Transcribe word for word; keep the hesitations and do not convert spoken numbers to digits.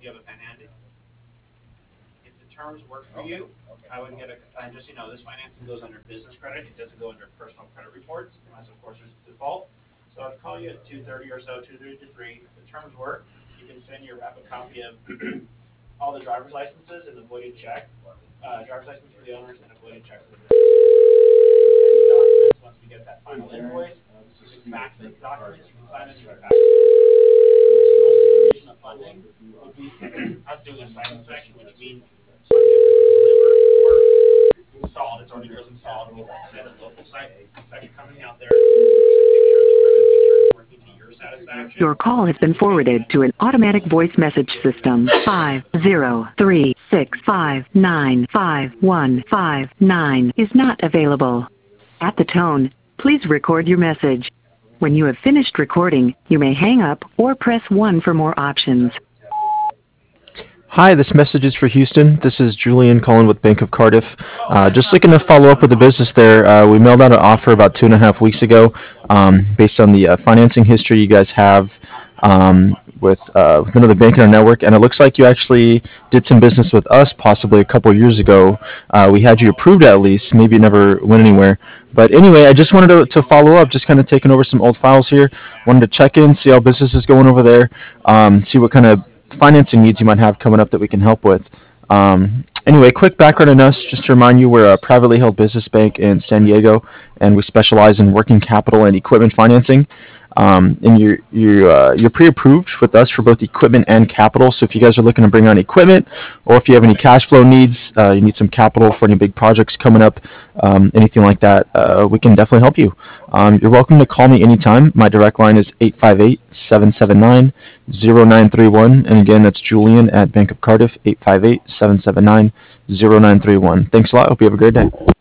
you have a pen handy? If the terms work for you, I would get a, and just, you know, this financing goes under business credit. It doesn't go under personal credit reports unless, of course, there's a default. So I'd call you at two thirty or so, two thirty to three. If the terms work, you can send your rep a copy of all the driver's licenses and the voided check, uh, driver's license for the owners and a voided check for the documents. Once we get that final invoice, you can fax the documents, you can sign them, you can fax them. Of funding would be us doing a site inspection, which means once it's delivered or installed, it's already was installed, we'll send a local site inspection company out there to make sure the equipment is working to your satisfaction. Your call has been forwarded to an automatic voice message system. five zero three six five nine five one five nine is not available. At the tone, please record your message. When you have finished recording, you may hang up or press one for more options. Hi, this message is for Houston. This is Julian calling with Bank of Cardiff. Uh, just looking to follow up with the business there. Uh, we mailed out an offer about two and a half weeks ago um, based on the uh, financing history you guys have um, with, uh, with another bank in our network, and it looks like you actually did some business with us possibly a couple years ago. Uh, we had you approved at least. Maybe it never went anywhere. But anyway, I just wanted to, to follow up, just kind of taking over some old files here. Wanted to check in, see how business is going over there, um, see what kind of financing needs you might have coming up that we can help with. Um, anyway, quick background on us, just to remind you, we're a privately held business bank in San Diego, and we specialize in working capital and equipment financing. Um, and you're you're uh, you're pre-approved with us for both equipment and capital. So if you guys are looking to bring on equipment, or if you have any cash flow needs, uh, you need some capital for any big projects coming up, um, anything like that, uh, we can definitely help you. Um, you're welcome to call me anytime. My direct line is eight five eight, seven seven nine, zero nine three one, and again, that's Julian at Bank of Cardiff, eight five eight, seven seven nine, zero nine three one. Thanks a lot. Hope you have a great day.